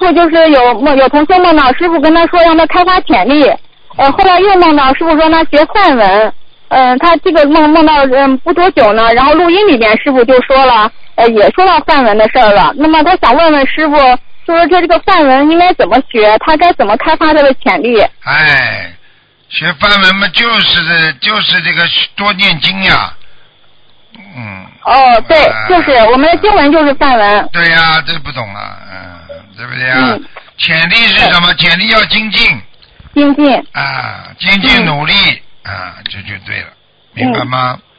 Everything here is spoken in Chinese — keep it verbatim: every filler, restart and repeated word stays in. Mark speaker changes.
Speaker 1: 傅就是有梦有同学梦到师傅跟他说让他开发潜力，呃，后来又梦到师傅说他学梵文，嗯、呃，他这个梦梦到嗯不多久呢，然后录音里边师傅就说了，呃，也说到梵文的事儿了。那么他想问问师傅，就说这这个梵文应该怎么学，他该怎么开发他的潜力？
Speaker 2: 哎，学梵文嘛，就是就是这个多念经呀。嗯。
Speaker 1: 哦，对，
Speaker 2: 呃、
Speaker 1: 就是我们的经文就是梵文。
Speaker 2: 对呀、这不懂啊，嗯，对不对呀、
Speaker 1: 嗯。
Speaker 2: 潜力是什么？潜力要精进。
Speaker 1: 精进。
Speaker 2: 啊，精进努力、嗯、啊，这就对了，明白吗？